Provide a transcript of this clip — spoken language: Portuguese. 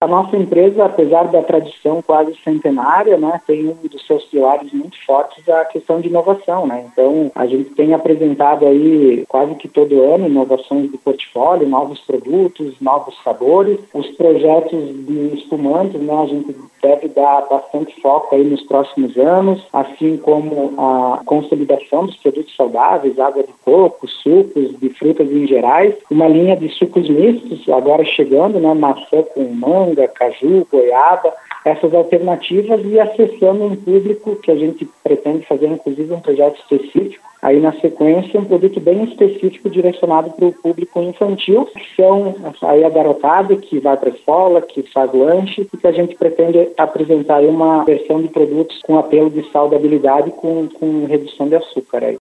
nossa empresa, apesar da tradição quase centenária, né, tem um dos seus pilares muito fortes a questão de inovação, né? Então, a gente tem apresentado aí quase que todo ano inovações de portfólio, novos produtos, novos sabores. Os projetos de espumantes, né, a gente deve dar bastante foco aí nos próximos anos, assim como a consolidação dos produtos saudáveis, água de coco, sucos de frutas em gerais, uma linha de sucos mistos agora chegando, né, maçã com manga, caju, goiaba, essas alternativas e acessando um público que a gente pretende fazer, inclusive, um projeto específico. Aí, na sequência, um produto bem específico direcionado para o público infantil, que são aí a garotada que vai para a escola, que faz lanche, e que a gente pretende apresentar aí uma versão de produtos com apelo de saudabilidade com redução de açúcar. Aí.